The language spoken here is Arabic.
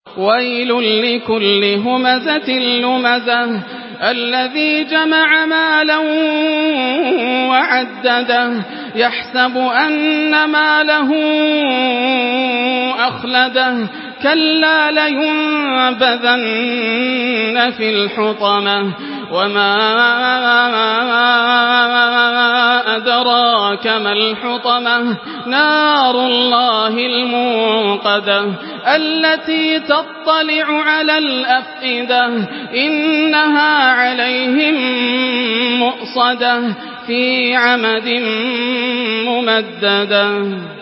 ويل لكل همزة لمزة الذي جمع مالا وعدده يحسب أن ماله أخلده كلا لينبذن في الحطمة وما أدراك ما الحطمة نار الله الموقدة التي تطلع على الأفئدة إنها عليهم مؤصدة في عمد ممددة.